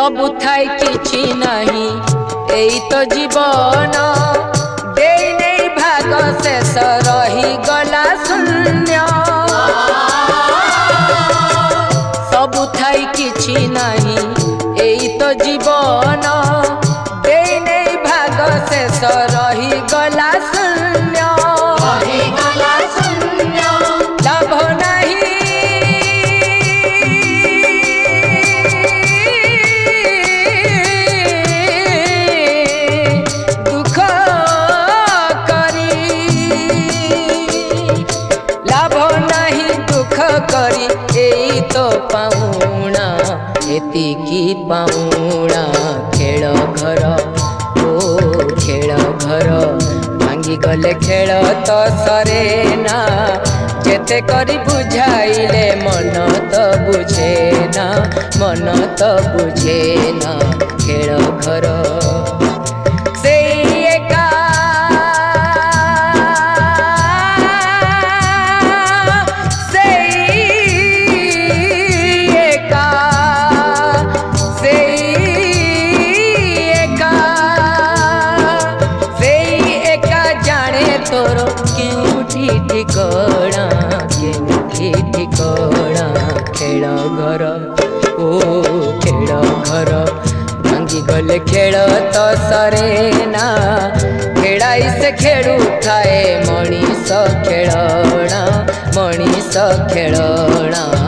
सबु थाई किछि नहीं एई तो जीवन दे नहीं भाग शेष रही गला शून्य सबु थाई किछि नहीं एई तो जीवन दे नहीं भाग शेष रही गला शून्य लाभ नहीं दुख करी लाभ नहीं दुख करी एई तो पाउणा एतिकी पाउणा खेल घर ओ खेल घर भांगी गले खेल तो सरे ना जेते करी बुझाइले मन तो बुझे ना मन तो बुझे ना खेल घर से एका से एका से एका से एका जाने तोर केउठी ठिकाना केउठी ठिकाना खेल घर ओ खेल घर भांगी गले खेल तो सरे ना खेड़ाई से खेड़ू थाए मणिष खेलना मणिष खेलना